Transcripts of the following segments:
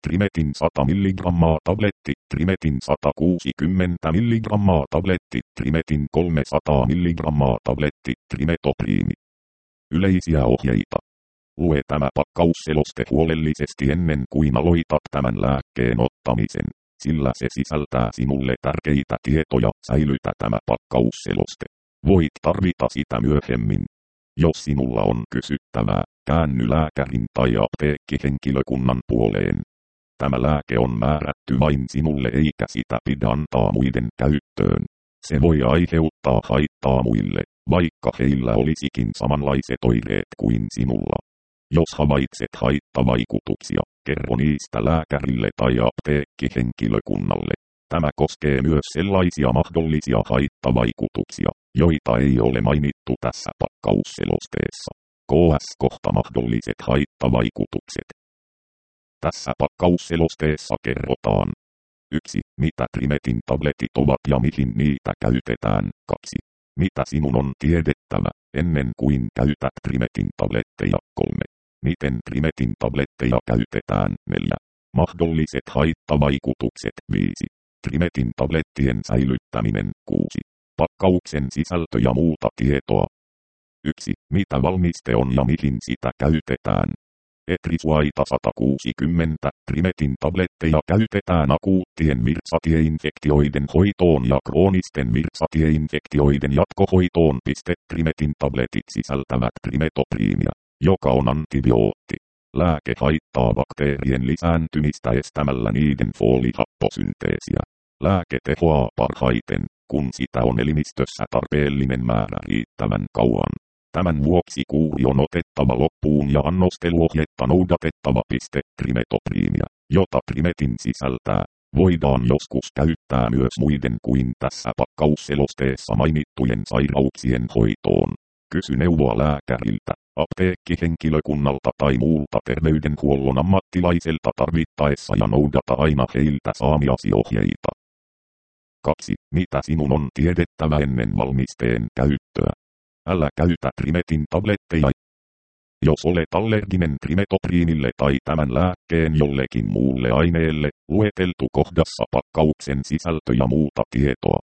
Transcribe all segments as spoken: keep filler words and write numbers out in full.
Trimetin sata milligrammaa tabletti, Trimetin sata kuusikymmentä milligrammaa tabletti, Trimetin kolmesataa milligrammaa tabletti, Trimetopriimi. Yleisiä ohjeita. Lue tämä pakkausseloste huolellisesti ennen kuin aloitat tämän lääkkeen ottamisen, sillä se sisältää sinulle tärkeitä tietoja. Säilytä tämä pakkausseloste. Voit tarvita sitä myöhemmin. Jos sinulla on kysyttävää, käänny lääkärin tai apteekkihenkilökunnan puoleen. Tämä lääke on määrätty vain sinulle eikä sitä pidä antaa muiden käyttöön. Se voi aiheuttaa haittaa muille, vaikka heillä olisikin samanlaiset oireet kuin sinulla. Jos havaitset haittavaikutuksia, kerro niistä lääkärille tai apteekkihenkilökunnalle. Tämä koskee myös sellaisia mahdollisia haittavaikutuksia, joita ei ole mainittu tässä pakkausselosteessa. Ks kohta mahdolliset haittavaikutukset. Tässä pakkausselosteessa kerrotaan. yksi. Mitä Trimetin tabletit ovat ja mihin niitä käytetään. kaksi. Mitä sinun on tiedettävä, ennen kuin käytät Trimetin tabletteja. kolme. Miten Trimetin tabletteja käytetään. neljä. Mahdolliset haittavaikutukset. viisi. Trimetin tablettien säilyttäminen. kuusi. Pakkauksen sisältö ja muuta tietoa. yksi. Mitä valmiste on ja mihin sitä käytetään. Etrisuaita sata kuusikymmentä. Trimetin tabletteja käytetään akuuttien virtsatieinfektioiden hoitoon ja kroonisten virtsatieinfektioiden jatkohoitoon. Trimetin tabletit sisältävät trimetopriimia, joka on antibiootti. Lääke haittaa bakteerien lisääntymistä estämällä niiden foolihapposynteesiä. Lääke tehoaa parhaiten, kun sitä on elimistössä tarpeellinen määrä riittävän kauan. Tämän vuoksi kuuri on otettava loppuun ja annosteluohjetta noudatettava. Trimetopriimia, jota Trimetin sisältää, voidaan joskus käyttää myös muiden kuin tässä pakkausselosteessa mainittujen sairauksien hoitoon. Kysy neuvoa lääkäriltä, apteekkihenkilökunnalta tai muulta terveydenhuollon ammattilaiselta tarvittaessa ja noudata aina heiltä saamiasi ohjeita. kaksi. Mitä sinun on tiedettävä ennen valmisteen käyttöä? Älä käytä Trimetin tabletteja. Jos olet allerginen trimetopriimille tai tämän lääkkeen jollekin muulle aineelle, lueteltu kohdassa pakkauksen sisältö ja muuta tietoa.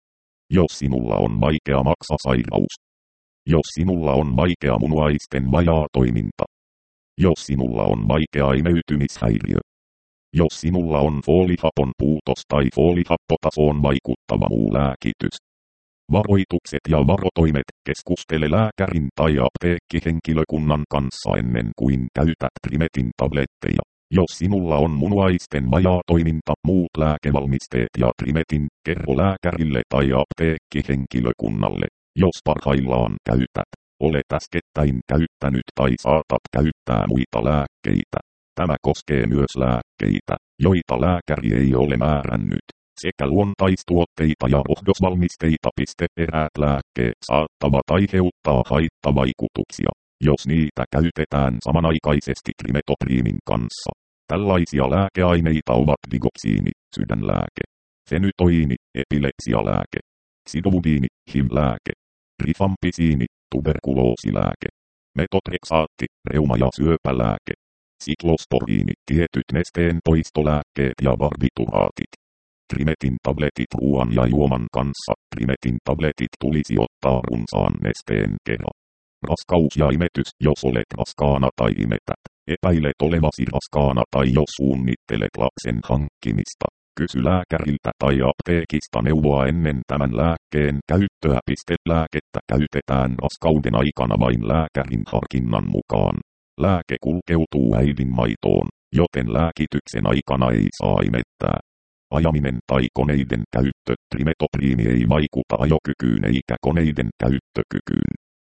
Jos sinulla on vaikea maksasairaus. Jos sinulla on vaikea munuaisten vajaatoiminta. Jos sinulla on vaikea imeytymishäiriö. Jos sinulla on foolihapon puutos tai foolihappotasoon vaikuttava muu lääkitys. Varoitukset ja varotoimet. Keskustele lääkärin tai apteekkihenkilökunnan kanssa ennen kuin käytät Trimetin tabletteja. Jos sinulla on munuaisten vajaatoiminta, muut lääkevalmisteet ja Trimetin, kerro lääkärille tai apteekkihenkilökunnalle. Jos parhaillaan käytät, olet äskettäin käyttänyt tai saatat käyttää muita lääkkeitä. Tämä koskee myös lääkkeitä, joita lääkäri ei ole määrännyt. Sekä luontaistuotteita ja rohdosvalmisteita. Eräät lääkkeet saattavat aiheuttaa haittavaikutuksia, jos niitä käytetään samanaikaisesti trimetopriimin kanssa. Tällaisia lääkeaineita ovat digoksiini, sydänlääke, fenytoiini, epilepsialääke, sidovudiini, H I V-lääke, rifampisiini, tuberkuloosilääke, metotreksaatti, reuma- ja syöpälääke, siklosporiini, tietyt nesteen poistolääkkeet ja barbituraatit. Trimetin tabletit ruoan ja juoman kanssa. Trimetin tabletit tulisi ottaa runsaan nesteen kerran. Raskaus ja imetys. Jos olet raskaana tai imetät, epäilet olevasi raskaana tai jos suunnittelet lapsen hankkimista, kysy lääkäriltä tai apteekista neuvoa ennen tämän lääkkeen käyttöä. Lääkettä käytetään raskauden aikana vain lääkärin harkinnan mukaan. Lääke kulkeutuu äidin maitoon, joten lääkityksen aikana ei saa imettää. Ajaminen tai koneiden käyttö. Trimetopriimi ei vaikuta ajokykyyn eikä koneiden käyttökykyyn.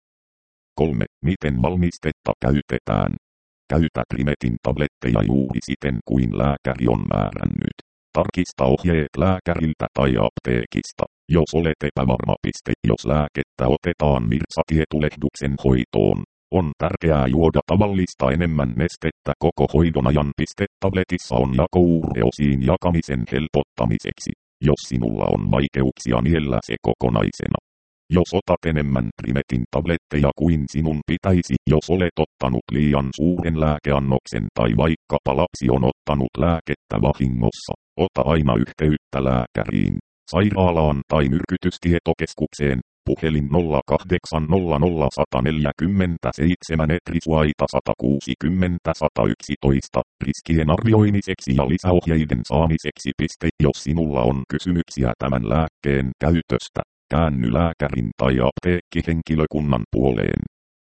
kolme. Miten valmistetta käytetään? Käytä Trimetin tabletteja juuri siten kuin lääkäri on määrännyt. Tarkista ohjeet lääkäriltä tai apteekista, jos olet epävarma. Jos lääkettä otetaan virtsatietulehduksen hoitoon, on tärkeää juoda tavallista enemmän nestettä koko hoidon ajan. Tabletissa on jakoureosiin jakamisen helpottamiseksi, jos sinulla on vaikeuksia niellä se kokonaisena. Jos otat enemmän Trimetin tabletteja kuin sinun pitäisi, jos olet ottanut liian suuren lääkeannoksen tai vaikkapa lapsi on ottanut lääkettä vahingossa, ota aina yhteyttä lääkäriin, sairaalaan tai myrkytystietokeskukseen. Puhelin nolla kahdeksan nolla nolla yksi neljä seitsemän Etrisuaita sata kuusikymmentä sata yksitoista riskien arvioimiseksi ja lisäohjeiden saamiseksi. Piste. Jos sinulla on kysymyksiä tämän lääkkeen käytöstä, käänny lääkärin tai apteekkihenkilökunnan puoleen.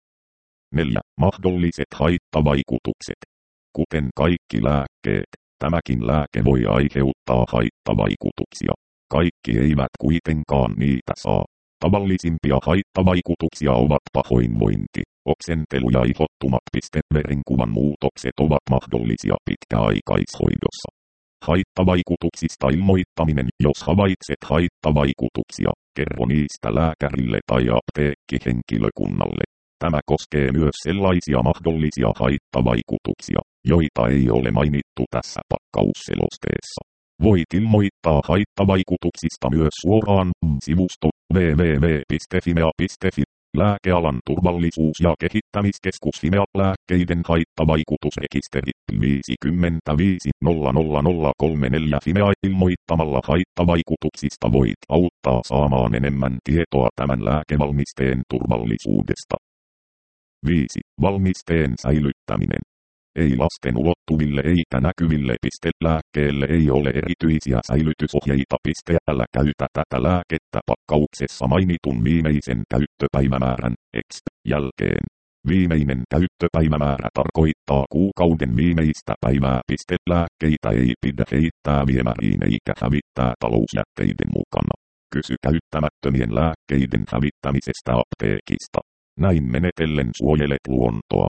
neljä. Mahdolliset haittavaikutukset. Kuten kaikki lääkkeet, tämäkin lääke voi aiheuttaa haittavaikutuksia. Kaikki eivät kuitenkaan niitä saa. Tavallisimpia haittavaikutuksia ovat pahoinvointi, oksentelu ja ihottumat. Verenkuvan muutokset ovat mahdollisia pitkäaikaishoidossa. Haittavaikutuksista ilmoittaminen. Jos havaitset haittavaikutuksia, kerro niistä lääkärille tai apteekkihenkilökunnalle. Tämä koskee myös sellaisia mahdollisia haittavaikutuksia, joita ei ole mainittu tässä pakkausselosteessa. Voit ilmoittaa haittavaikutuksista myös suoraan sivusto double-u double-u double-u piste fimea piste fi. Lääkealan turvallisuus- ja kehittämiskeskus Fimea. Lääkkeiden haittavaikutusrekisteri viisikymmentäviisi nolla nolla nolla kolmekymmentäneljä. Fimea. Ilmoittamalla haittavaikutuksista voit auttaa saamaan enemmän tietoa tämän lääkevalmisteen turvallisuudesta. viisi. Valmisteen säilyttäminen. Ei lasten ulottuville eikä näkyville. Piste. Lääkkeelle ei ole erityisiä säilytysohjeita. Piste. Älä käytä tätä lääkettä pakkauksessa mainitun viimeisen käyttöpäivämäärän X jälkeen. Viimeinen käyttöpäivämäärä tarkoittaa kuukauden viimeistä päivää. Piste. Lääkkeitä ei pidä heittää viemäriin eikä hävittää talousjätteiden mukana. Kysy käyttämättömien lääkkeiden hävittämisestä apteekista. Näin menetellen suojelet luontoa.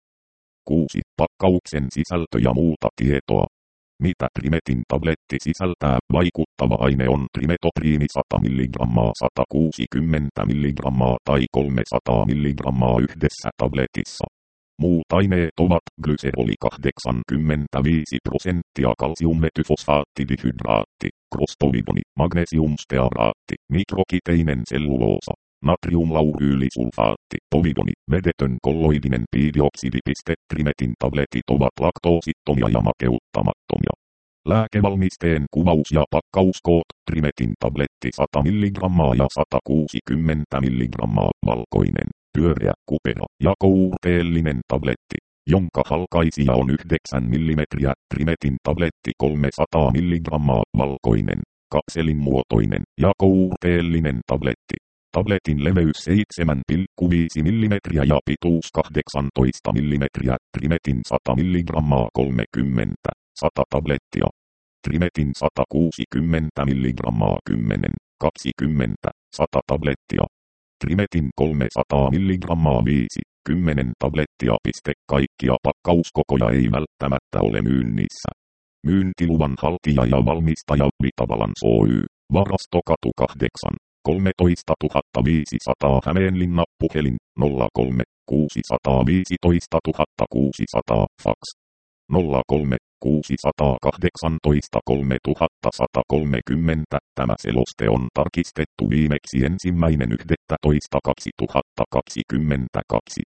kuusi. Pakkauksen sisältö ja muuta tietoa. Mitä Trimetin tabletti sisältää? Vaikuttava aine on trimetopriini sata milligrammaa, sata kuusikymmentä milligrammaa tai kolmesataa milligrammaa yhdessä tabletissa. Muut aineet ovat glyseroli kahdeksankymmentäviisi prosenttia, kalsiummetyfosfaattidihydraatti, krostovidoni, magnesiumstearaatti, mikrokiteinen selluloosa, natriumlauryylisulfaatti, povidoni, vedetön kolloidinen piidioksidi. Trimetin tabletit ovat laktoosittomia ja makeuttamattomia. Lääkevalmisteen kuvaus ja pakkauskoot. Trimetin tabletti sata milligrammaa ja sata kuusikymmentä milligrammaa, valkoinen, pyöreä, kupera ja kourteellinen tabletti, jonka halkaisija on yhdeksän millimetriä. Trimetin tabletti kolmesataa milligrammaa, valkoinen, kapselinmuotoinen ja kourteellinen tabletti. Tabletin leveys seitsemän pilkku viisi millimetriä ja pituus kahdeksantoista millimetriä. Trimetin sata milligrammaa kolmekymmentä, sata tablettia. Trimetin sata kuusikymmentä milligrammaa kymmenen, kaksikymmentä, sata tablettia. Trimetin kolmesataa milligrammaa viisi, kymmenen tablettia. Kaikkia pakkauskokoja ei välttämättä ole myynnissä. Myyntiluvan haltija ja valmistaja Vitabalance Oy, Varastokatu kahdeksan. kolmetoista tuhatta viisisataa Hämeenlinna. Puhelin nolla kolme kuusi viisi nolla kuusi nolla nolla fax nolla kolme kuusi kahdeksan kolme sata kolmekymmentä. Tämä seloste on tarkistettu viimeksi ensimmäinen yhdettätoista kaksituhattakaksikymmentäkaksi.